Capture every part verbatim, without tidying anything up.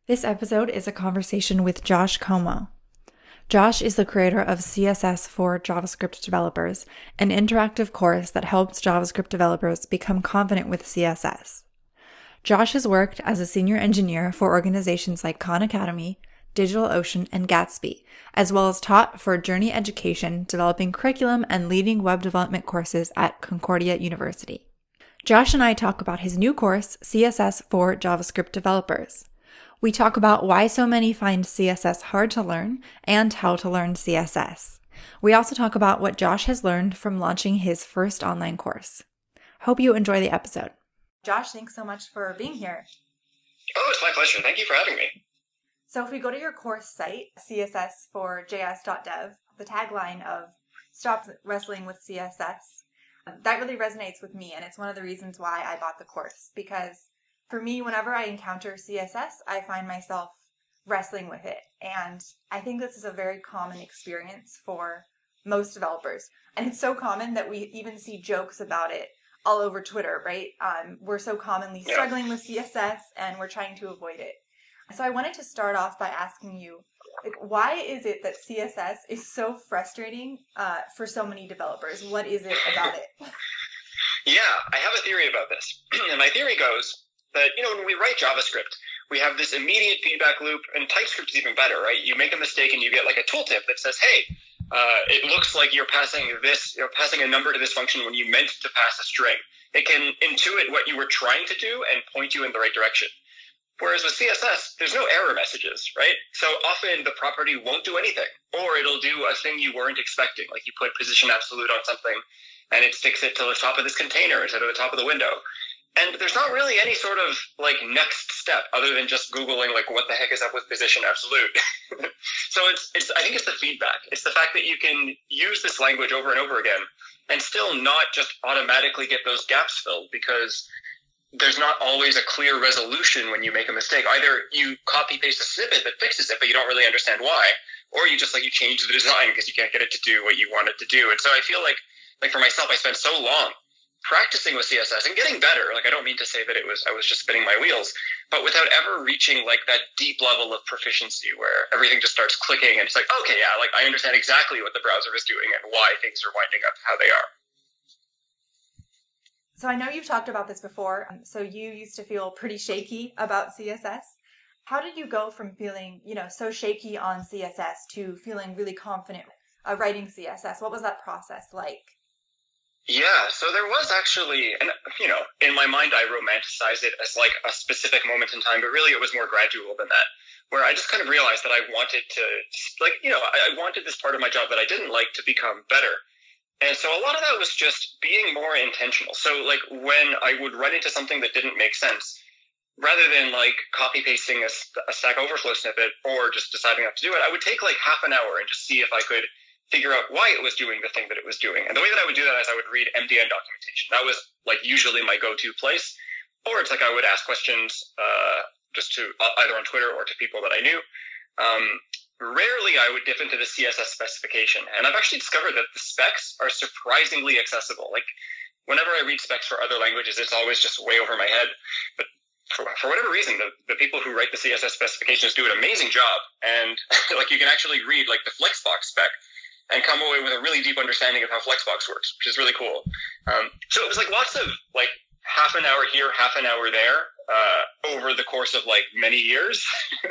This episode is a conversation with Josh Como. Josh is the creator of C S S for JavaScript developers, an interactive course that helps JavaScript developers become confident with C S S. Josh has worked as a senior engineer for organizations like Khan Academy, DigitalOcean, and Gatsby, as well as taught for Journey Education, developing curriculum and leading web development courses at Concordia University. Josh and I talk about his new course, C S S for JavaScript developers. We talk about why so many find C S S hard to learn and how to learn C S S. We also talk about what Josh has learned from launching his first online course. Hope you enjoy the episode. Josh, thanks so much for being here. Oh, it's my pleasure. Thank you for having me. So if we go to your course site, C S S for J S dot dev, the tagline of Stop Wrestling with C S S, that really resonates with me, and it's one of the reasons why I bought the course, because for me, whenever I encounter C S S, I find myself wrestling with it. And I think this is a very common experience for most developers. And it's so common that we even see jokes about it all over Twitter, right? Um, we're so commonly struggling with C S S and we're trying to avoid it. So I wanted to start off by asking you, like, why is it that C S S is so frustrating uh, for so many developers? What is it about it? Yeah, I have a theory about this. And my theory goes that, you know, when we write JavaScript, we have this immediate feedback loop, and TypeScript is even better, right? You make a mistake and you get like a tooltip that says, hey, uh, it looks like you're passing this, you're passing a number to this function when you meant to pass a string. It can intuit what you were trying to do and point you in the right direction. Whereas with C S S, there's no error messages, right? So often the property won't do anything, or it'll do a thing you weren't expecting. Like you put position absolute on something and it sticks it to the top of this container instead of the top of the window. And there's not really any sort of like next step other than just Googling like what the heck is up with position absolute. So it's it's I think it's the feedback. It's the fact that you can use this language over and over again and still not just automatically get those gaps filled, because there's not always a clear resolution when you make a mistake. Either you copy paste a snippet that fixes it, but you don't really understand why, or you just like you change the design because you can't get it to do what you want it to do. And so I feel like like for myself, I spent so long practicing with C S S and getting better. Like, I don't mean to say that it was, I was just spinning my wheels, but without ever reaching like that deep level of proficiency where everything just starts clicking and it's like, okay, yeah, like I understand exactly what the browser is doing and why things are winding up how they are. So I know you've talked about this before. So you used to feel pretty shaky about C S S. How did you go from feeling, you know, so shaky on C S S to feeling really confident uh, writing C S S? What was that process like? Yeah, so there was actually, and you know, in my mind I romanticize it as like a specific moment in time, but really it was more gradual than that, where I just kind of realized that I wanted to, like, you know, I wanted this part of my job that I didn't like to become better. And so a lot of that was just being more intentional. So like when I would run into something that didn't make sense, rather than like copy pasting a, a Stack Overflow snippet or just deciding not to do it, I would take like half an hour and just see if I could figure out why it was doing the thing that it was doing. And the way that I would do that is I would read M D N documentation. That was like usually my go-to place. Or it's like I would ask questions uh, just to uh, either on Twitter or to people that I knew. Um, rarely I would dip into the C S S specification. And I've actually discovered that the specs are surprisingly accessible. Like whenever I read specs for other languages, it's always just way over my head. But for, for whatever reason, the, the people who write the C S S specifications do an amazing job. And like you can actually read like the Flexbox spec and come away with a really deep understanding of how Flexbox works, which is really cool. Um, so it was like lots of like half an hour here, half an hour there, uh, over the course of like many years.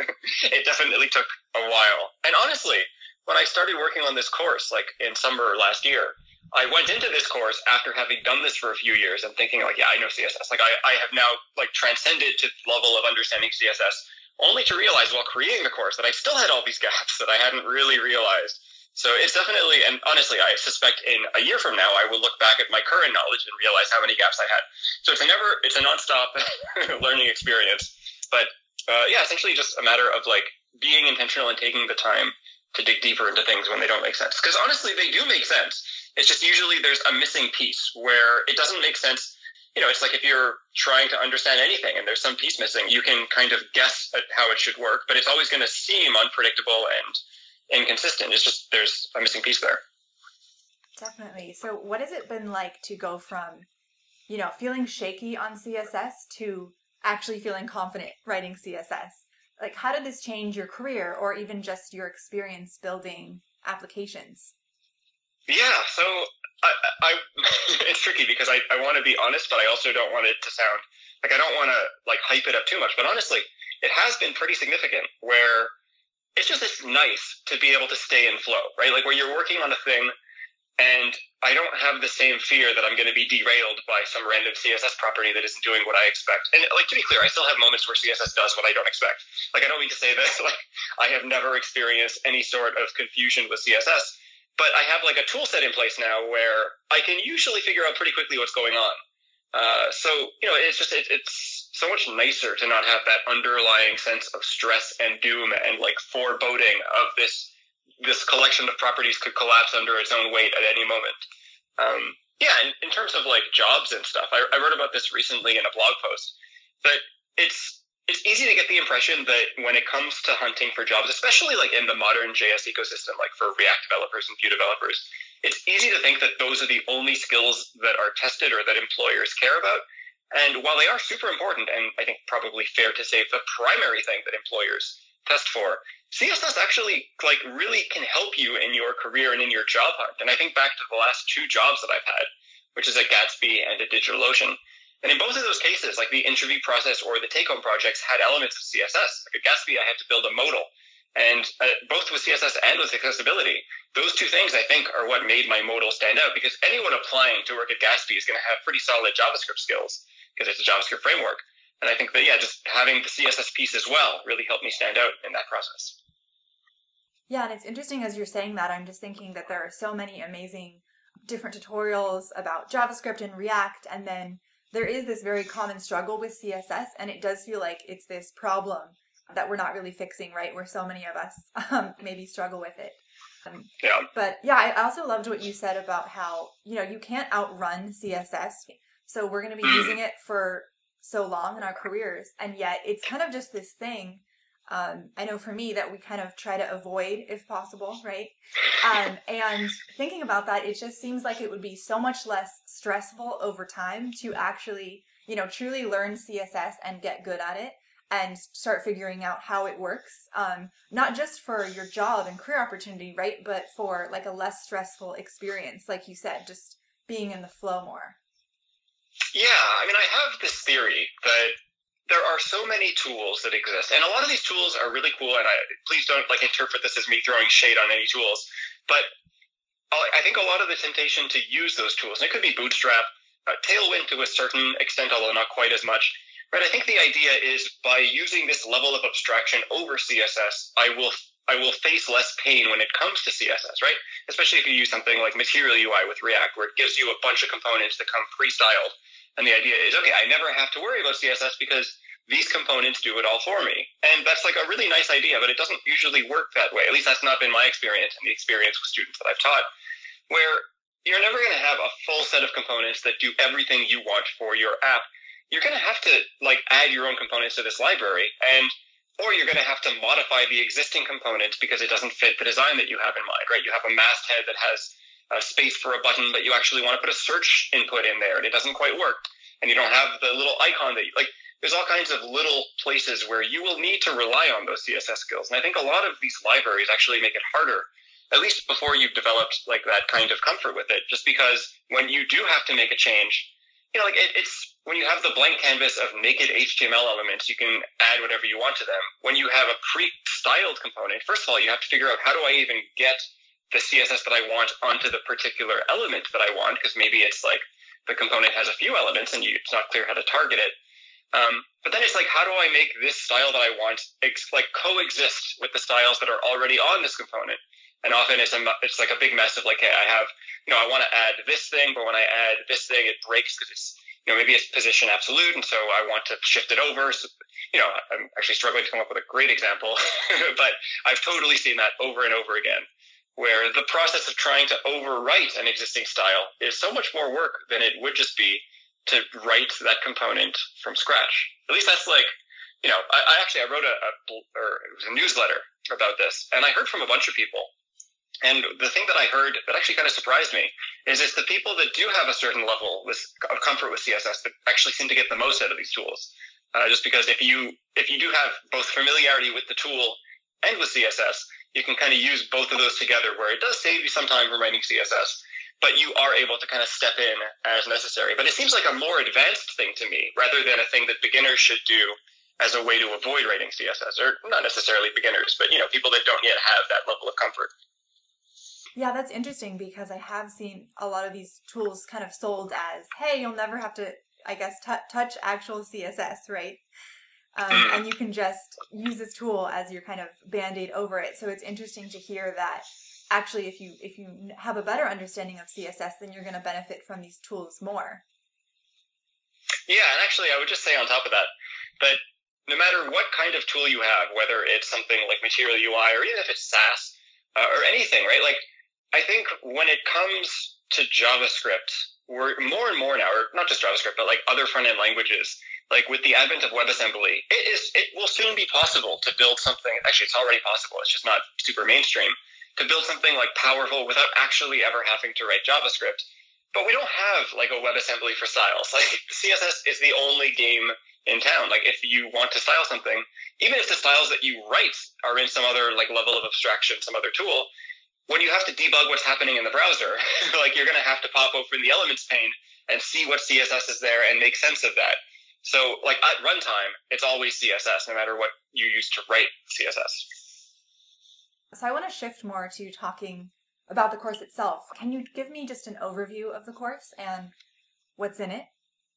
It definitely took a while. And honestly, when I started working on this course, like in summer last year, I went into this course after having done this for a few years and thinking like, yeah, I know C S S. Like I, I have now like transcended to the level of understanding C S S, only to realize while creating the course that I still had all these gaps that I hadn't really realized. So it's definitely, and honestly, I suspect in a year from now, I will look back at my current knowledge and realize how many gaps I had. So it's a never, it's a nonstop learning experience. But uh, yeah, essentially just a matter of like being intentional and taking the time to dig deeper into things when they don't make sense. Because honestly, they do make sense. It's just usually there's a missing piece where it doesn't make sense. You know, it's like if you're trying to understand anything and there's some piece missing, you can kind of guess at how it should work, but it's always going to seem unpredictable and inconsistent. It's just there's a missing piece there. Definitely. So what has it been like to go from, you know, feeling shaky on C S S to actually feeling confident writing C S S? like, how did this change your career or even just your experience building applications? Yeah, so I, I it's tricky because I, I want to be honest, but I also don't want it to sound like I don't want to like hype it up too much. But honestly, it has been pretty significant where it's just it's nice to be able to stay in flow, right? Like where you're working on a thing and I don't have the same fear that I'm going to be derailed by some random C S S property that isn't doing what I expect. And like, to be clear, I still have moments where C S S does what I don't expect. Like, I don't mean to say that like I have never experienced any sort of confusion with C S S, but I have like a tool set in place now where I can usually figure out pretty quickly what's going on. Uh, so, you know, it's just, it, it's so much nicer to not have that underlying sense of stress and doom and like foreboding of this this collection of properties could collapse under its own weight at any moment. Um, yeah, in, in terms of like jobs and stuff, I, I wrote about this recently in a blog post, that it's it's easy to get the impression that when it comes to hunting for jobs, especially like in the modern J S ecosystem, like for React developers and Vue developers, it's easy to think that those are the only skills that are tested or that employers care about. And while they are super important, and I think probably fair to say the primary thing that employers test for, C S S actually like really can help you in your career and in your job hunt. And I think back to the last two jobs that I've had, which is at Gatsby and at DigitalOcean. And in both of those cases, like the interview process or the take-home projects had elements of C S S. Like at Gatsby, I had to build a modal. And uh, both with C S S and with accessibility, those two things I think are what made my modal stand out, because anyone applying to work at Gatsby is going to have pretty solid JavaScript skills because it's a JavaScript framework. And I think that, yeah, just having the C S S piece as well really helped me stand out in that process. Yeah, and it's interesting as you're saying that, I'm just thinking that there are so many amazing different tutorials about JavaScript and React, and then there is this very common struggle with C S S, and it does feel like it's this problem that we're not really fixing, right? Where so many of us um, maybe struggle with it. Um, yeah. But yeah, I also loved what you said about how, you know, you can't outrun C S S. So we're going to be using it for so long in our careers, and yet it's kind of just this thing. Um, I know for me that we kind of try to avoid if possible, right? Um, and thinking about that, it just seems like it would be so much less stressful over time to actually, you know, truly learn C S S and get good at it and start figuring out how it works. Um, not just for your job and career opportunity, right? But for like a less stressful experience, like you said, just being in the flow more. Yeah, I mean, I have this theory that there are so many tools that exist, and a lot of these tools are really cool, and I please don't like interpret this as me throwing shade on any tools, but I think a lot of the temptation to use those tools, and it could be Bootstrap, uh, Tailwind to a certain extent, although not quite as much, right? I think the idea is by using this level of abstraction over C S S, I will I will face less pain when it comes to C S S, right? Especially if you use something like Material U I with React, where it gives you a bunch of components that come pre-styled. And the idea is, okay, I never have to worry about C S S because these components do it all for me. And that's like a really nice idea, but it doesn't usually work that way. At least that's not been my experience and the experience with students that I've taught, where you're never going to have a full set of components that do everything you want for your app. You're going to have to like add your own components to this library, and or you're going to have to modify the existing components because it doesn't fit the design that you have in mind, right? You have a masthead that has a space for a button, but you actually want to put a search input in there and it doesn't quite work. And you don't have the little icon that you like. There's all kinds of little places where you will need to rely on those C S S skills. And I think a lot of these libraries actually make it harder, at least before you've developed like that kind of comfort with it, just because when you do have to make a change, you know, like it, it's when you have the blank canvas of naked H T M L elements, you can add whatever you want to them. When you have a pre-styled component, first of all, you have to figure out how do I even get the C S S that I want onto the particular element that I want, because maybe it's like the component has a few elements and you, it's not clear how to target it. Um, but then it's like, how do I make this style that I want ex- like coexist with the styles that are already on this component? And often it's a, it's like a big mess of like, hey, I have, you know, I want to add this thing, but when I add this thing, it breaks because it's, you know, maybe it's position absolute. And so I want to shift it over. So, you know, I'm actually struggling to come up with a great example, but I've totally seen that over and over again, where the process of trying to overwrite an existing style is so much more work than it would just be to write that component from scratch. At least that's like, you know, I, I actually, I wrote a, a, or it was a newsletter about this, and I heard from a bunch of people. And the thing that I heard that actually kind of surprised me is it's the people that do have a certain level of comfort with C S S that actually seem to get the most out of these tools. Uh, just because if you if you do have both familiarity with the tool and with C S S, you can kind of use both of those together, where it does save you some time from writing C S S, but you are able to kind of step in as necessary. But it seems like a more advanced thing to me, rather than a thing that beginners should do as a way to avoid writing C S S, or not necessarily beginners, but, you know, people that don't yet have that level of comfort. Yeah, that's interesting, because I have seen a lot of these tools kind of sold as, hey, you'll never have to, I guess, t- touch actual C S S, right? Um, mm. And you can just use this tool as your kind of Band-Aid over it. So it's interesting to hear that actually if you if you have a better understanding of C S S, then you're going to benefit from these tools more. Yeah, and actually I would just say on top of that, that no matter what kind of tool you have, whether it's something like Material U I or even if it's Sass uh, or anything, right? Like, I think when it comes to JavaScript, we're more and more now, or not just JavaScript, but like other front-end languages, like with the advent of WebAssembly, it is it will soon be possible to build something. Actually, it's already possible. It's just not super mainstream to build something like powerful without actually ever having to write JavaScript. But we don't have like a WebAssembly for styles. Like C S S is the only game in town. Like if you want to style something, even if the styles that you write are in some other like level of abstraction, some other tool, when you have to debug what's happening in the browser, like you're going to have to pop open the Elements pane and see what C S S is there and make sense of that. So like at runtime, it's always C S S, no matter what you use to write C S S. So I want to shift more to talking about the course itself. Can you give me just an overview of the course and what's in it?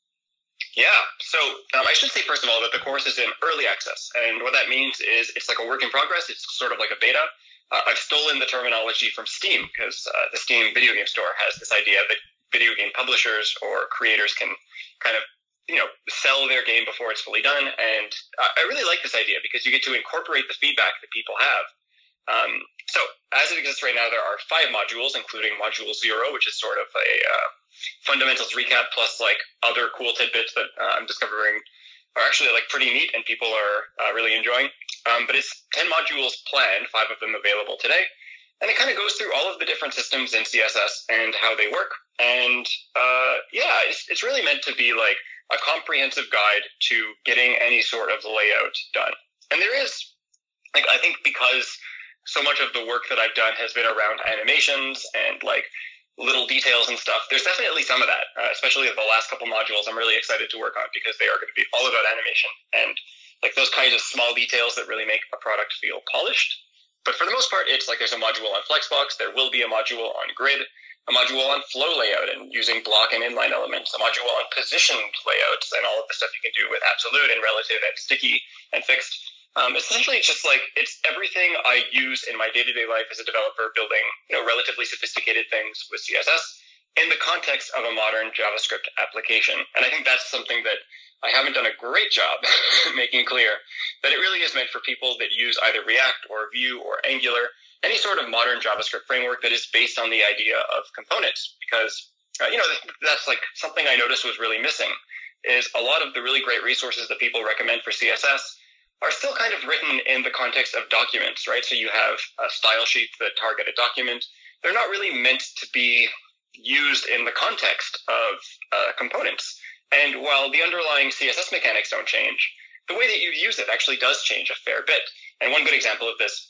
Yeah, so um, I should say, first of all, that the course is in early access. And what that means is it's like a work in progress. It's sort of like a beta. Uh, I've stolen the terminology from Steam, because uh, the Steam video game store has this idea that video game publishers or creators can kind of, you know, sell their game before it's fully done. And uh, I really like this idea because you get to incorporate the feedback that people have. Um, so as it exists right now, there are five modules, including module zero, which is sort of a uh, fundamentals recap plus like other cool tidbits that uh, I'm discovering are actually like pretty neat and people are uh, really enjoying. Um, but it's ten modules planned, five of them available today. And it kind of goes through all of the different systems in C S S and how they work. And uh, yeah, it's, it's really meant to be like a comprehensive guide to getting any sort of layout done. And there is, like, I think because so much of the work that I've done has been around animations and like little details and stuff, there's definitely some of that, uh, especially the last couple modules I'm really excited to work on because they are going to be all about animation and like those kinds of small details that really make a product feel polished. But for the most part, it's like there's a module on Flexbox, there will be a module on Grid, a module on flow layout and using block and inline elements, a module on positioned layouts and all of the stuff you can do with absolute and relative and sticky and fixed. Um, essentially, it's just like, it's everything I use in my day-to-day life as a developer building, you know, relatively sophisticated things with C S S in the context of a modern JavaScript application. And I think that's something that I haven't done a great job making clear, that it really is meant for people that use either React or Vue or Angular, any sort of modern JavaScript framework that is based on the idea of components. Because, uh, you know, that's like something I noticed was really missing, is a lot of the really great resources that people recommend for C S S are still kind of written in the context of documents, right? So you have uh, style sheets that target a document. They're not really meant to be used in the context of uh, components. And while the underlying C S S mechanics don't change, the way that you use it actually does change a fair bit. And one good example of this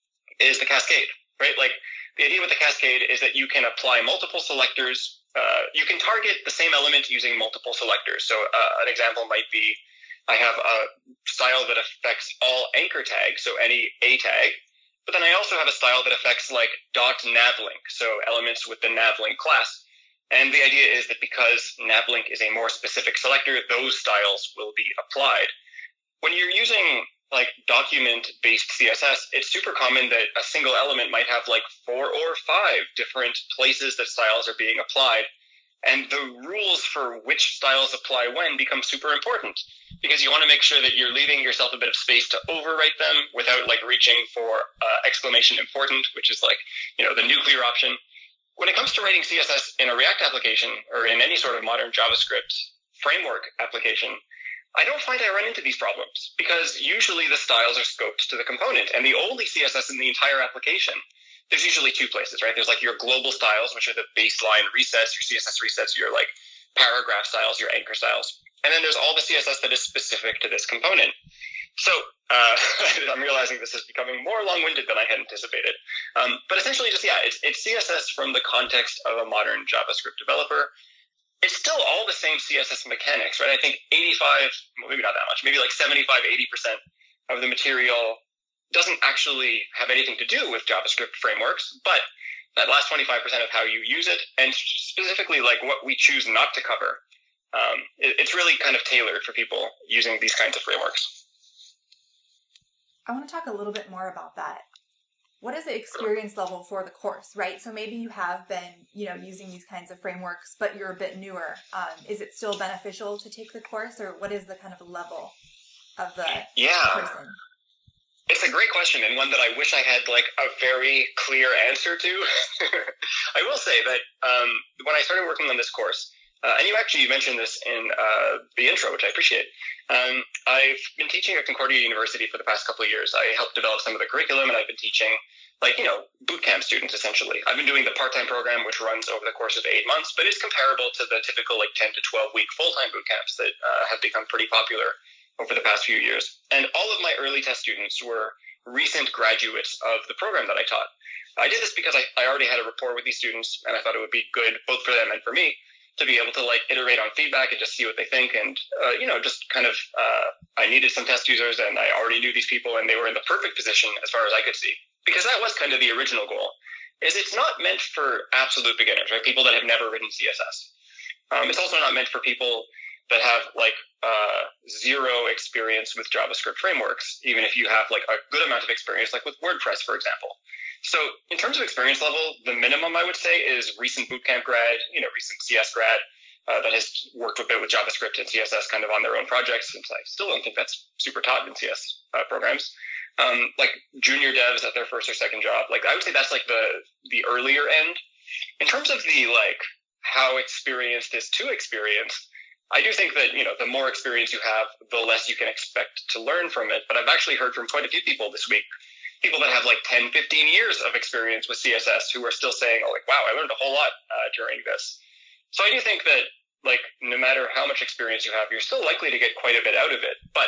is the cascade, right? Like the idea with the cascade is that you can apply multiple selectors. Uh, you can target the same element using multiple selectors. So uh, an example might be, I have a style that affects all anchor tags, so any A tag, but then I also have a style that affects like dot navlink, so elements with the navlink class. And the idea is that because navlink is a more specific selector, those styles will be applied. When you're using like document-based C S S, it's super common that a single element might have like four or five different places that styles are being applied. And the rules for which styles apply when become super important because you want to make sure that you're leaving yourself a bit of space to overwrite them without like reaching for uh, exclamation important, which is like, you know, the nuclear option. When it comes to writing C S S in a React application or in any sort of modern JavaScript framework application, I don't find I run into these problems because usually the styles are scoped to the component and the only C S S in the entire application. There's usually two places, right? There's like your global styles, which are the baseline resets, your C S S resets, your like paragraph styles, your anchor styles. And then there's all the C S S that is specific to this component. So uh, I'm realizing this is becoming more long-winded than I had anticipated. Um, but essentially just, yeah, it's, it's C S S from the context of a modern JavaScript developer. It's still all the same C S S mechanics, right? I think eighty-five, well, maybe not that much, maybe like seventy-five, eighty percent of the material doesn't actually have anything to do with JavaScript frameworks, but that last twenty-five percent of how you use it, and specifically like what we choose not to cover, um, it, it's really kind of tailored for people using these kinds of frameworks. I want to talk a little bit more about that. What is the experience level for the course, right? So maybe you have been, you know, using these kinds of frameworks, but you're a bit newer. Um, is it still beneficial to take the course, or what is the kind of level of the yeah. person? It's a great question, and one that I wish I had like a very clear answer to. I will say that um, when I started working on this course, uh, and you actually you mentioned this in uh, the intro, which I appreciate. Um, I've been teaching at Concordia University for the past couple of years. I helped develop some of the curriculum, and I've been teaching, like, you know, boot camp students, essentially. I've been doing the part-time program, which runs over the course of eight months, but is comparable to the typical, like, ten to twelve-week full-time boot camps that uh, have become pretty popular over the past few years. And all of my early test students were recent graduates of the program that I taught. I did this because I, I already had a rapport with these students, and I thought it would be good both for them and for me to be able to like iterate on feedback and just see what they think. And, uh, you know, just kind of, uh, I needed some test users, and I already knew these people, and they were in the perfect position as far as I could see, because that was kind of the original goal. Is it's not meant for absolute beginners, right? People that have never written C S S. Um, it's also not meant for people that have like, uh, zero experience with JavaScript frameworks, even if you have like a good amount of experience, like with WordPress, for example. So in terms of experience level, the minimum I would say is recent bootcamp grad, you know, recent C S grad uh, that has worked a bit with JavaScript and C S S kind of on their own projects, since I still don't think that's super taught in C S uh, programs. Um, like junior devs at their first or second job. Like I would say that's like the the earlier end. In terms of the like how experienced is too experienced, I do think that, you know, the more experience you have, the less you can expect to learn from it. But I've actually heard from quite a few people this week, people that have like ten, fifteen years of experience with C S S who are still saying, oh, like, wow, I learned a whole lot uh, during this. So I do think that, like, no matter how much experience you have, you're still likely to get quite a bit out of it. But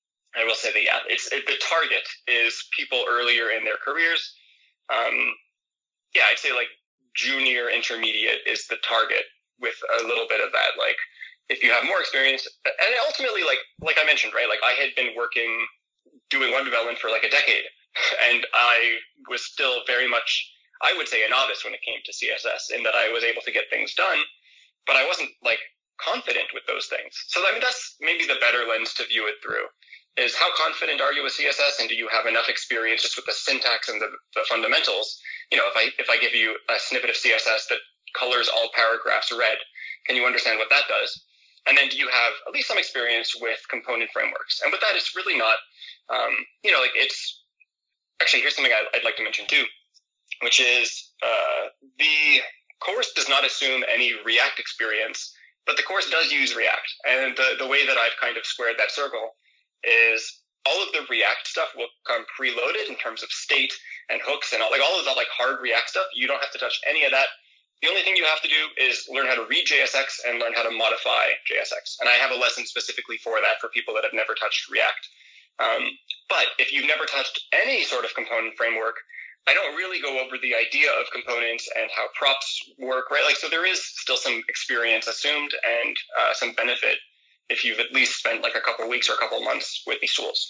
I will say that, yeah, it's it, the target is people earlier in their careers. Um, yeah, I'd say like junior intermediate is the target, with a little bit of that. Like, if you have more experience, and ultimately, like like I mentioned, right, like I had been working, doing web development for like a decade. And I was still very much, I would say, a novice when it came to C S S, in that I was able to get things done, but I wasn't like confident with those things. So I mean, that's maybe the better lens to view it through, is how confident are you with C S S, and do you have enough experience just with the syntax and the, the fundamentals? You know, if I if I give you a snippet of C S S that colors all paragraphs red, can you understand what that does? And then do you have at least some experience with component frameworks? And with that, it's really not, um, you know, like it's, actually, here's something I'd like to mention too, which is uh, the course does not assume any React experience, but the course does use React. And the, the way that I've kind of squared that circle is all of the React stuff will come preloaded in terms of state and hooks and all, like all of that like hard React stuff. You don't have to touch any of that. The only thing you have to do is learn how to read J S X and learn how to modify J S X. And I have a lesson specifically for that for people that have never touched React. Um, but if you've never touched any sort of component framework, I don't really go over the idea of components and how props work, right? Like, so there is still some experience assumed, and uh, some benefit if you've at least spent like a couple of weeks or a couple of months with these tools.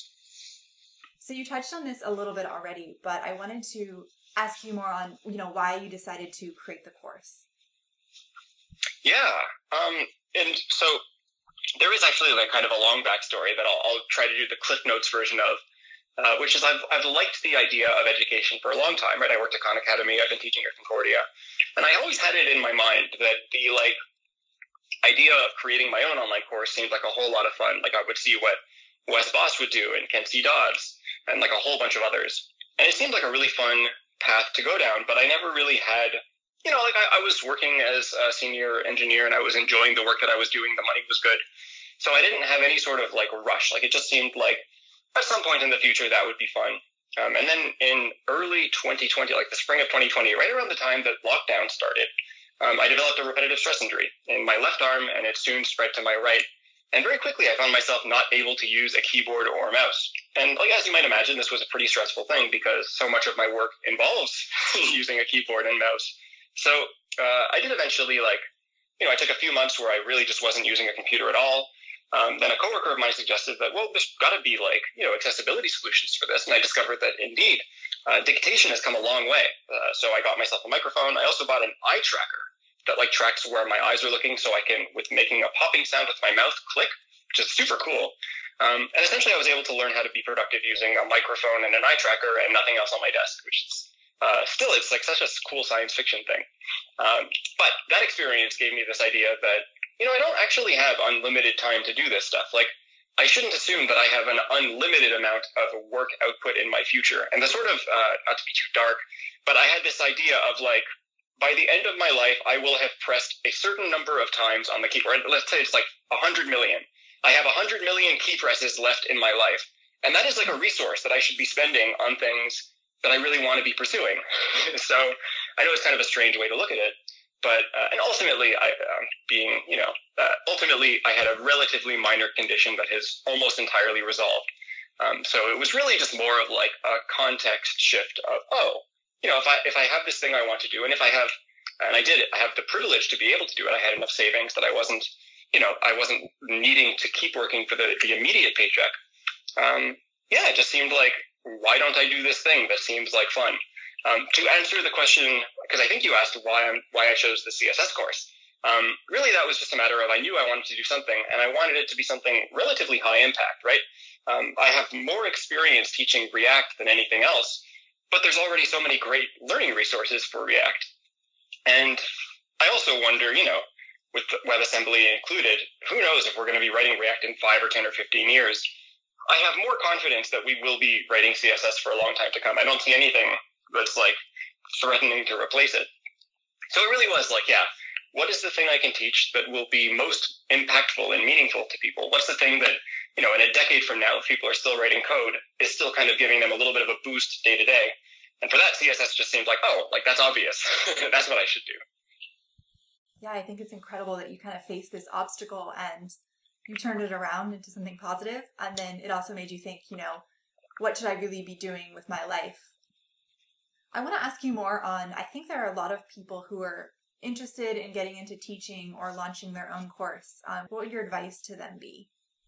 So you touched on this a little bit already, but I wanted to ask you more on, you know, why you decided to create the course. Yeah. Um, and so there is actually like kind of a long backstory that I'll, I'll try to do the Cliff Notes version of, uh, which is I've, I've liked the idea of education for a long time, right? I worked at Khan Academy. I've been teaching at Concordia. And I always had it in my mind that the like idea of creating my own online course seemed like a whole lot of fun. Like I would see what Wes Bos would do and Kent C. Dodds and like a whole bunch of others. And it seemed like a really fun path to go down, but I never really had, you know, like I, I was working as a senior engineer and I was enjoying the work that I was doing. The money was good. So I didn't have any sort of like rush. Like it just seemed like at some point in the future that would be fun. Um, and then in early twenty twenty, like the spring of twenty twenty, right around the time that lockdown started, um, I developed a repetitive stress injury in my left arm, and it soon spread to my right. And very quickly, I found myself not able to use a keyboard or a mouse. And like, as you might imagine, this was a pretty stressful thing because so much of my work involves using a keyboard and mouse. So uh, I did eventually, like, you know, I took a few months where I really just wasn't using a computer at all. Um, then a coworker of mine suggested that, well, there's got to be, like, you know, accessibility solutions for this. And I discovered that, indeed, uh, dictation has come a long way. Uh, so I got myself a microphone. I also bought an eye tracker that, like, tracks where my eyes are looking so I can, with making a popping sound with my mouth, click, which is super cool. Um, and essentially I was able to learn how to be productive using a microphone and an eye tracker and nothing else on my desk, which is uh, still, it's like such a cool science fiction thing. Um, but that experience gave me this idea that, you know, I don't actually have unlimited time to do this stuff. Like, I shouldn't assume that I have an unlimited amount of work output in my future. And the sort of, uh, not to be too dark, but I had this idea of, like, by the end of my life, I will have pressed a certain number of times on the keyboard. Let's say it's like one hundred million. I have one hundred million key presses left in my life. And that is like a resource that I should be spending on things that I really want to be pursuing. So I know it's kind of a strange way to look at it. But, uh, and ultimately, I, um, being, you know, uh, ultimately I had a relatively minor condition that has almost entirely resolved. Um, so it was really just more of like a context shift of, oh, you know, if I if I have this thing I want to do, and if I have, and I did it, I have the privilege to be able to do it. I had enough savings that I wasn't, you know, I wasn't needing to keep working for the, the immediate paycheck. Um, yeah, it just seemed like, why don't I do this thing that seems like fun? Um, to answer the question, because I think you asked why I'm why I chose the C S S course. Um, really, that was just a matter of I knew I wanted to do something, and I wanted it to be something relatively high impact, right? Um, I have more experience teaching React than anything else. But there's already so many great learning resources for React. And I also wonder, you know, with WebAssembly included, who knows if we're going to be writing React in five or ten or fifteen years. I have more confidence that we will be writing C S S for a long time to come. I don't see anything that's like threatening to replace it. So it really was like, yeah, what is the thing I can teach that will be most impactful and meaningful to people? What's the thing that, you know, in a decade from now, if people are still writing code, is still kind of giving them a little bit of a boost day to day? And for that, C S S just seemed like, oh, like that's obvious. That's what I should do. Yeah, I think it's incredible that you kind of faced this obstacle and you turned it around into something positive. And then it also made you think, you know, what should I really be doing with my life? I want to ask you more on, I think there are a lot of people who are interested in getting into teaching or launching their own course. Um, what would your advice to them be?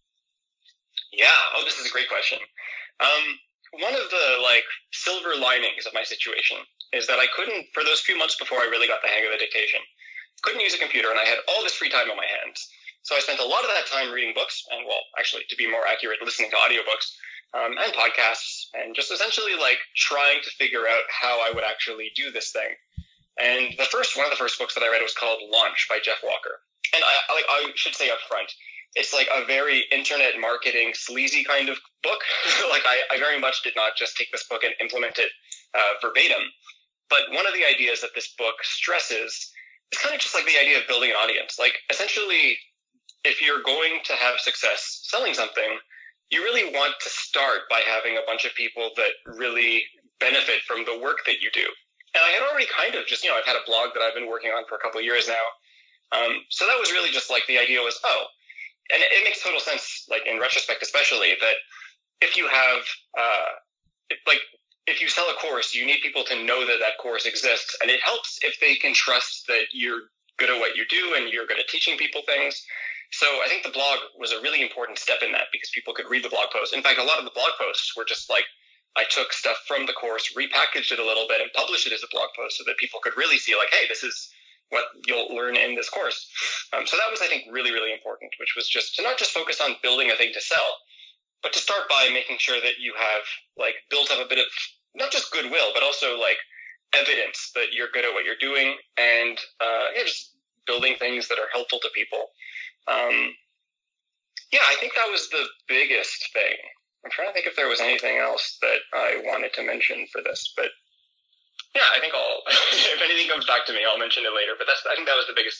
Yeah. Oh, this is a great question. Um, one of the like silver linings of my situation is that I couldn't, for those few months before I really got the hang of the dictation, couldn't use a computer, and I had all this free time on my hands. So I spent a lot of that time reading books, and well, actually, to be more accurate, listening to audiobooks um, and podcasts, and just essentially like trying to figure out how I would actually do this thing. And the first, one of the first books that I read was called Launch by Jeff Walker. And I, like, I should say up front, it's like a very internet marketing sleazy kind of book. Like I, I very much did not just take this book and implement it uh, verbatim. But one of the ideas that this book stresses is kind of just like the idea of building an audience. Like essentially, if you're going to have success selling something, you really want to start by having a bunch of people that really benefit from the work that you do. And I had already kind of just, you know, I've had a blog that I've been working on for a couple of years now. Um, so that was really just like the idea was, oh, and it, it makes total sense, like in retrospect, especially that if you have, uh, like if you sell a course, you need people to know that that course exists. And it helps if they can trust that you're good at what you do and you're good at teaching people things. So I think the blog was a really important step in that because people could read the blog post. In fact, a lot of the blog posts were just like, I took stuff from the course, repackaged it a little bit, and published it as a blog post so that people could really see like, hey, this is what you'll learn in this course. Um, so that was, I think, really, really important, which was just to not just focus on building a thing to sell, but to start by making sure that you have like built up a bit of not just goodwill, but also like evidence that you're good at what you're doing and uh, yeah, just building things that are helpful to people. Um, yeah, I think that was the biggest thing. I'm trying to think if there was anything else that I wanted to mention for this, but yeah, I think I'll, if anything comes back to me, I'll mention it later, but that's, I think that was the biggest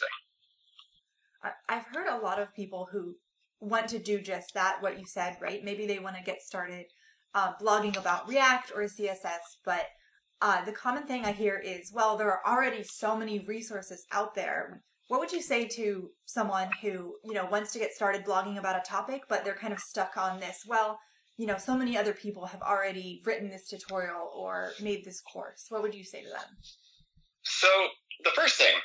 thing. I've heard a lot of people who want to do just that, what you said, right? Maybe they want to get started uh, blogging about React or C S S, but uh, the common thing I hear is, well, there are already so many resources out there. What would you say to someone who, you know, wants to get started blogging about a topic, but they're kind of stuck on this? Well, you know, so many other people have already written this tutorial or made this course. What would you say to them? So the first thing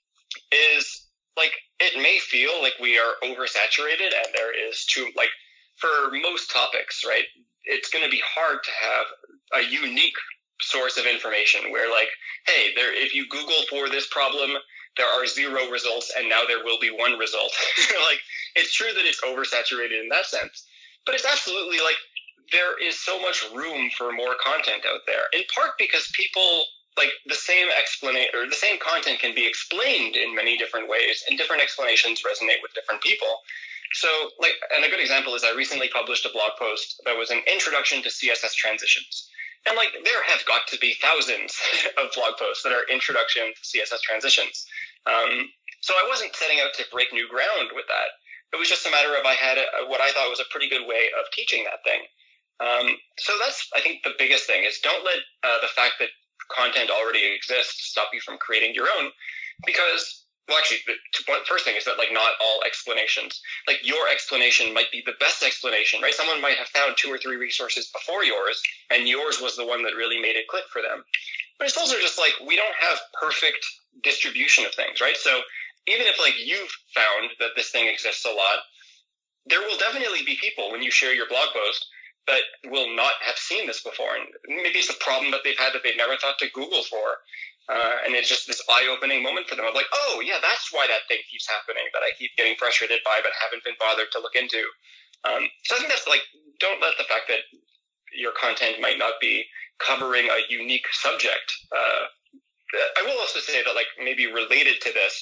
is, like, it may feel like we are oversaturated and there is too, like, for most topics, right, it's going to be hard to have a unique source of information where, like, hey, there, if you Google for this problem, there are zero results and now there will be one result. Like, it's true that it's oversaturated in that sense, but it's absolutely, like, there is so much room for more content out there, in part because people, like, the same explanation or the same content can be explained in many different ways, and different explanations resonate with different people. So, like, and a good example is I recently published a blog post that was an introduction to C S S transitions. And, like, there have got to be thousands of blog posts that are introduction to C S S transitions. Um, so I wasn't setting out to break new ground with that. It was just a matter of I had a, what I thought was a pretty good way of teaching that thing. Um, so that's, I think, the biggest thing is don't let uh, the fact that content already exists stop you from creating your own, because, well, actually, the first thing is that, like, not all explanations, like, your explanation might be the best explanation, right? Someone might have found two or three resources before yours, and yours was the one that really made it click for them. But it's also just, like, we don't have perfect distribution of things, right? So even if, like, you've found that this thing exists a lot, there will definitely be people when you share your blog post that will not have seen this before. And maybe it's a problem that they've had that they've never thought to Google for. Uh, and it's just this eye-opening moment for them of, like, oh, yeah, that's why that thing keeps happening that I keep getting frustrated by but haven't been bothered to look into. Um, so I think that's, like, don't let the fact that your content might not be covering a unique subject. Uh, I will also say that, like, maybe related to this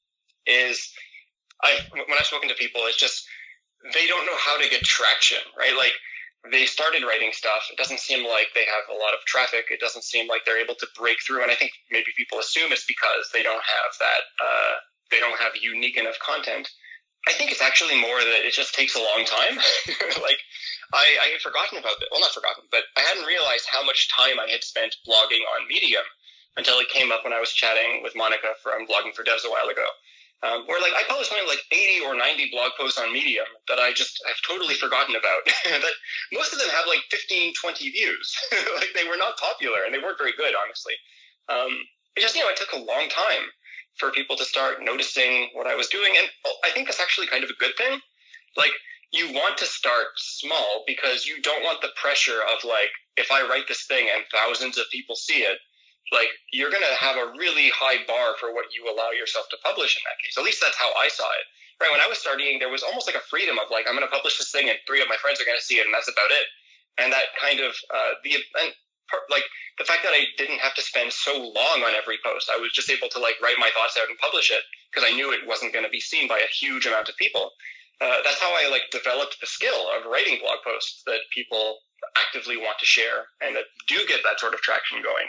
is I when I've spoken to people, it's just they don't know how to get traction, right? Like, they started writing stuff. It doesn't seem like they have a lot of traffic. It doesn't seem like they're able to break through. And I think maybe people assume it's because they don't have that, uh, they don't have unique enough content. I think it's actually more that it just takes a long time. Like, I, I had forgotten about it. Well, not forgotten, but I hadn't realized how much time I had spent blogging on Medium until it came up when I was chatting with Monica from Blogging for Devs a while ago. Um, where, like, I published something like eighty or ninety blog posts on Medium that I just have totally forgotten about. That most of them have like fifteen, twenty views. Like, they were not popular and they weren't very good, honestly. Um, it just, you know, it took a long time for people to start noticing what I was doing. And I think that's actually kind of a good thing. Like, you want to start small because you don't want the pressure of, like, if I write this thing and thousands of people see it, like, you're going to have a really high bar for what you allow yourself to publish in that case. At least that's how I saw it. Right? When I was studying, there was almost like a freedom of, like, I'm going to publish this thing and three of my friends are going to see it and that's about it. And that kind of, uh, the, and part, like, the fact that I didn't have to spend so long on every post, I was just able to, like, write my thoughts out and publish it because I knew it wasn't going to be seen by a huge amount of people. Uh, that's how I, like, developed the skill of writing blog posts that people actively want to share and that do get that sort of traction going.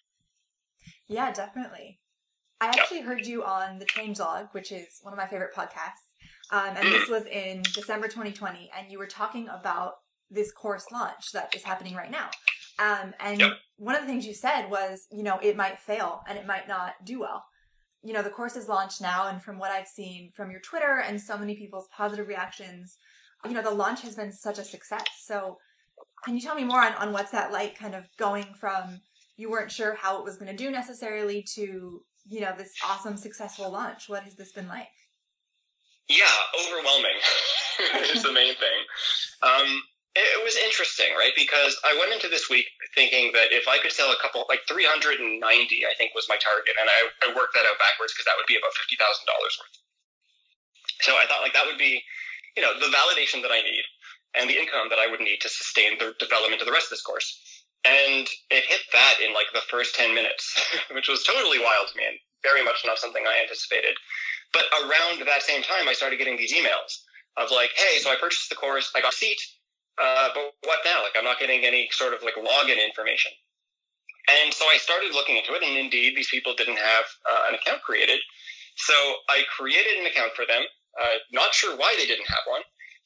Yeah, definitely. I actually yep. heard you on the Changelog, which is one of my favorite podcasts. Um, and this was in December twenty twenty. And you were talking about this course launch that is happening right now. Um, and yep. one of the things you said was, you know, it might fail and it might not do well. You know, the course is launched now. And from what I've seen from your Twitter and so many people's positive reactions, you know, the launch has been such a success. So can you tell me more on, on what's that like, kind of going from you weren't sure how it was going to do necessarily to, you know, this awesome, successful launch? What has this been like? Yeah, overwhelming is the main thing. Um, it, it was interesting, right? Because I went into this week thinking that if I could sell a couple, like three hundred ninety, I think was my target. And I, I worked that out backwards because that would be about fifty thousand dollars worth. So I thought, like, that would be, you know, the validation that I need and the income that I would need to sustain the development of the rest of this course. And it hit that in, like, the first ten minutes, which was totally wild to me and very much not something I anticipated. But around that same time, I started getting these emails of, like, hey, so I purchased the course, I got a seat, uh, but what now? Like, I'm not getting any sort of, like, login information. And so I started looking into it, and indeed, these people didn't have uh, an account created. So I created an account for them, uh, not sure why they didn't have one,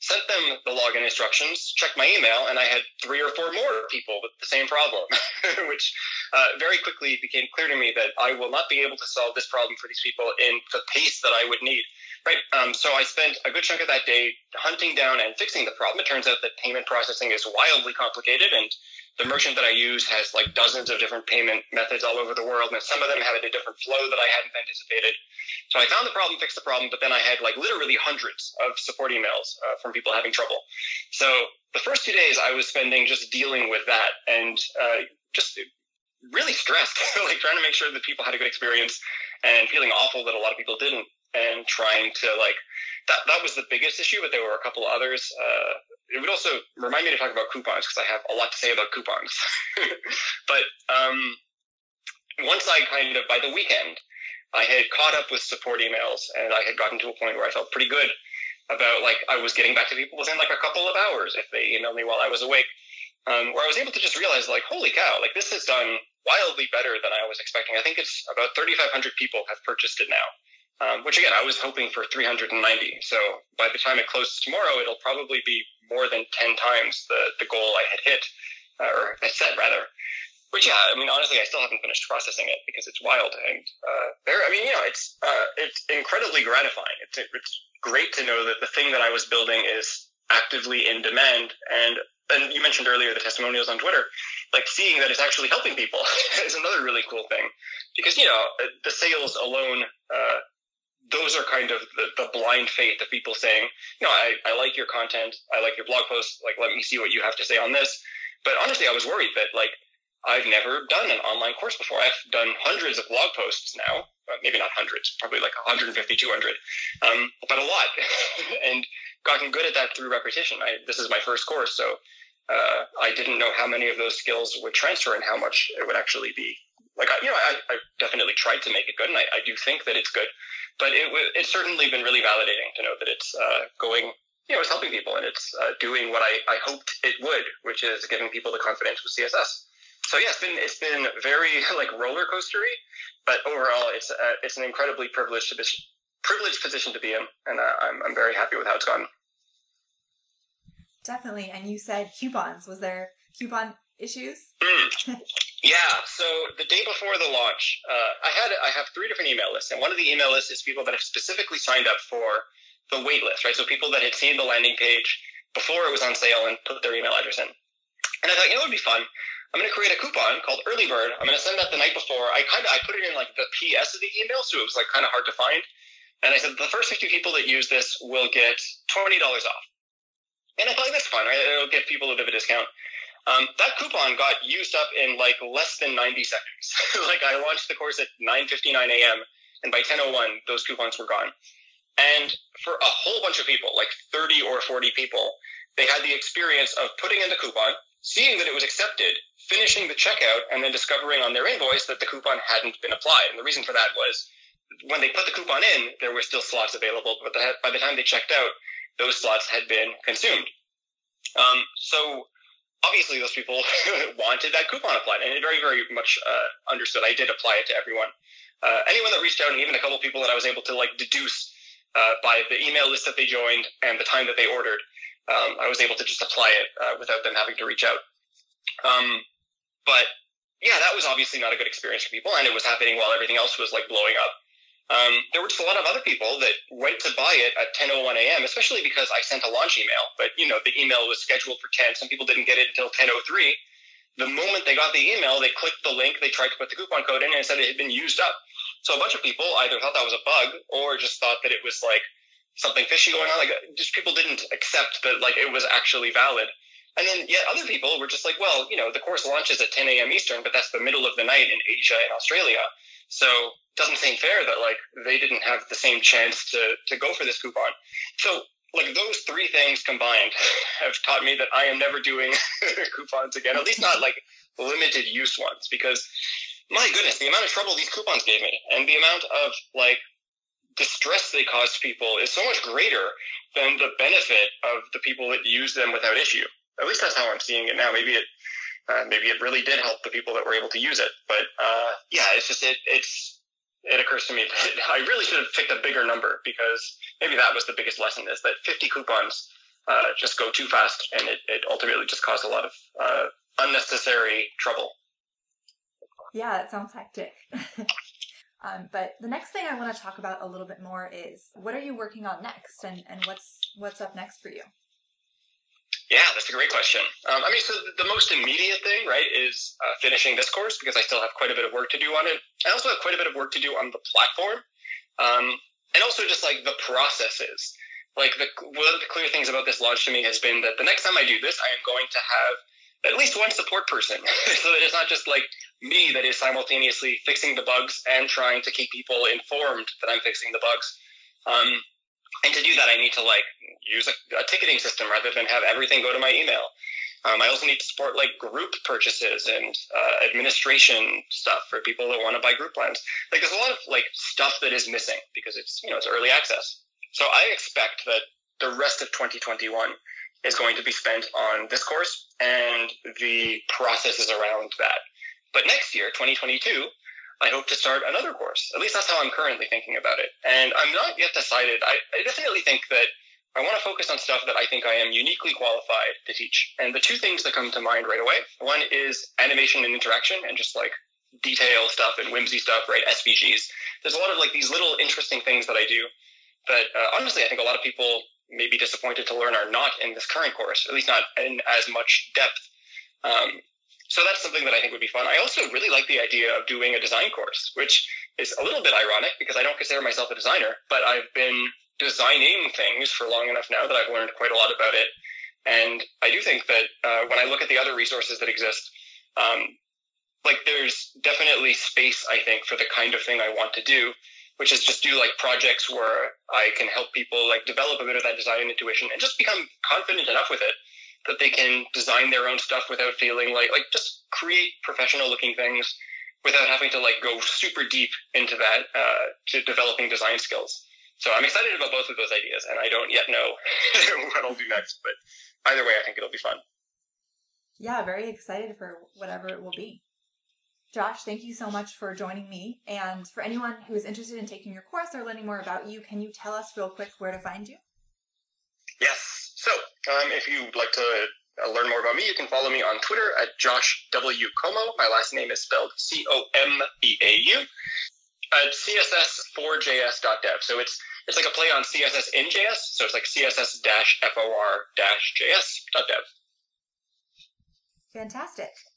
sent them the login instructions, checked my email, and I had three or four more people with the same problem, which uh, very quickly became clear to me that I will not be able to solve this problem for these people in the pace that I would need. Right. Um, so I spent a good chunk of that day hunting down and fixing the problem. It turns out that payment processing is wildly complicated, and the merchant that I use has like dozens of different payment methods all over the world, and some of them have a different flow that I hadn't anticipated. So I found the problem, fixed the problem, but then I had like literally hundreds of support emails uh, from people having trouble. So the first two days I was spending just dealing with that and uh, just really stressed, like trying to make sure that people had a good experience and feeling awful that a lot of people didn't. And trying to like that that was the biggest issue, but there were a couple of others. Uh, it would also remind me to talk about coupons because I have a lot to say about coupons. But um, once I kind of by the weekend, I had caught up with support emails, and I had gotten to a point where I felt pretty good about like I was getting back to people within like a couple of hours if they emailed me while I was awake. Um, where I was able to just realize like, holy cow, like this has done wildly better than I was expecting. I think it's about thirty-five hundred people have purchased it now. Um, which again, I was hoping for three hundred ninety. So by the time it closes tomorrow, it'll probably be more than ten times the, the goal I had hit, uh, or I set rather. Which, yeah, I mean, honestly, I still haven't finished processing it because it's wild. And uh, there, I mean, you know, it's uh, it's incredibly gratifying. It's it's great to know that the thing that I was building is actively in demand. And and you mentioned earlier the testimonials on Twitter. Like seeing that it's actually helping people is another really cool thing. Because, you know, the sales alone. Uh, Those are kind of the, the blind faith of people saying, you know, I, I like your content. I like your blog posts. Like, let me see what you have to say on this. But honestly, I was worried that, like, I've never done an online course before. I've done hundreds of blog posts now. Uh, maybe not hundreds, probably like one hundred fifty, two hundred, um, but a lot. And gotten good at that through repetition. I, this is my first course, so uh, I didn't know how many of those skills would transfer and how much it would actually be. Like, I, you know, I, I definitely tried to make it good, and I, I do think that it's good. But it, it's certainly been really validating to know that it's uh, going, you know, it's helping people, and it's uh, doing what I, I hoped it would, which is giving people the confidence with C S S. So yeah, it's been it's been very like roller coastery, but overall, it's uh, it's an incredibly privileged position, privileged position to be in, and uh, I'm I'm very happy with how it's gone. Definitely, and you said coupons. Was there coupon issues? Mm. Yeah, so the day before the launch, uh, I had I have three different email lists, and one of the email lists is people that have specifically signed up for the wait list, right? So people that had seen the landing page before it was on sale and put their email address in. And I thought, you know, it would be fun. I'm going to create a coupon called Early Bird. I'm going to send that the night before. I kind of I put it in like the P S of the email, so it was like kind of hard to find. And I said the first fifty people that use this will get twenty dollars off. And I thought, that's fun, right? It'll give people a bit of a discount. Um, that coupon got used up in like less than ninety seconds. Like I launched the course at nine fifty-nine a.m. and by ten oh one, those coupons were gone. And for a whole bunch of people, like thirty or forty people, they had the experience of putting in the coupon, seeing that it was accepted, finishing the checkout, and then discovering on their invoice that the coupon hadn't been applied. And the reason for that was when they put the coupon in, there were still slots available, but by the time they checked out, those slots had been consumed. Um, so obviously those people wanted that coupon applied, and it very, very much uh, understood. I did apply it to everyone. Uh, anyone that reached out, and even a couple of people that I was able to like deduce uh, by the email list that they joined and the time that they ordered, um, I was able to just apply it uh, without them having to reach out. Um, but yeah, that was obviously not a good experience for people, and it was happening while everything else was like blowing up. Um, there were just a lot of other people that went to buy it at ten oh one a.m., especially because I sent a launch email, but you know, the email was scheduled for ten. Some people didn't get it until ten oh three. The moment they got the email, they clicked the link, they tried to put the coupon code in, and it said it had been used up. So a bunch of people either thought that was a bug or just thought that it was like something fishy going on. Like just people didn't accept that like it was actually valid. And then yet other people were just like, well, you know, the course launches at ten a.m. Eastern, but that's the middle of the night in Asia and Australia. So it doesn't seem fair that like they didn't have the same chance to, to go for this coupon. So like those three things combined have taught me that I am never doing coupons again, at least not like limited use ones, because my goodness, the amount of trouble these coupons gave me and the amount of like distress they caused people is so much greater than the benefit of the people that use them without issue. At least that's how I'm seeing it now. Maybe it Uh, maybe it really did help the people that were able to use it. But uh, yeah, it's just, it, it's, it occurs to me that I really should have picked a bigger number, because maybe that was the biggest lesson, is that fifty coupons uh, just go too fast, and it, it ultimately just caused a lot of uh, unnecessary trouble. Yeah, that sounds hectic. um, but the next thing I want to talk about a little bit more is what are you working on next, and, and what's what's up next for you? Yeah, that's a great question. Um, I mean, so the most immediate thing, right, is uh, finishing this course because I still have quite a bit of work to do on it. I also have quite a bit of work to do on the platform, um, and also just like the processes. Like the one of the clear things about this launch to me has been that the next time I do this, I am going to have at least one support person, so that it's not just like me that is simultaneously fixing the bugs and trying to keep people informed that I'm fixing the bugs. Um, and to do that, I need to like use a, a ticketing system rather than have everything go to my email. Um, I also need to support like group purchases and uh, administration stuff for people that want to buy group plans. Like there's a lot of like stuff that is missing because it's, you know, it's early access. So I expect that the rest of twenty twenty-one is going to be spent on this course and the processes around that. But next year, twenty twenty-two, I hope to start another course. At least that's how I'm currently thinking about it. And I'm not yet decided. I, I definitely think that I want to focus on stuff that I think I am uniquely qualified to teach. And the two things that come to mind right away, one is animation and interaction and just like detail stuff and whimsy stuff, right? S V Gs. There's a lot of like these little interesting things that I do that uh, honestly, I think a lot of people may be disappointed to learn are not in this current course, at least not in as much depth. Um, so that's something that I think would be fun. I also really like the idea of doing a design course, which is a little bit ironic because I don't consider myself a designer, but I've been designing things for long enough now that I've learned quite a lot about it. And I do think that uh, when I look at the other resources that exist, um, like there's definitely space, I think, for the kind of thing I want to do, which is just do like projects where I can help people like develop a bit of that design intuition and just become confident enough with it that they can design their own stuff without feeling like, like just create professional looking things without having to like go super deep into that, uh, to developing design skills. So I'm excited about both of those ideas and I don't yet know what I'll do next, but either way, I think it'll be fun. Yeah, very excited for whatever it will be. Josh, thank you so much for joining me. And for anyone who is interested in taking your course or learning more about you, can you tell us real quick where to find you? Yes. So um, if you'd like to uh, learn more about me, you can follow me on Twitter at Josh W. Como. My last name is spelled C O M E A U at C S S four J S dot dev. So it's it's like a play on C S S in J S. So it's like C S S F O R J S dot dev. Fantastic.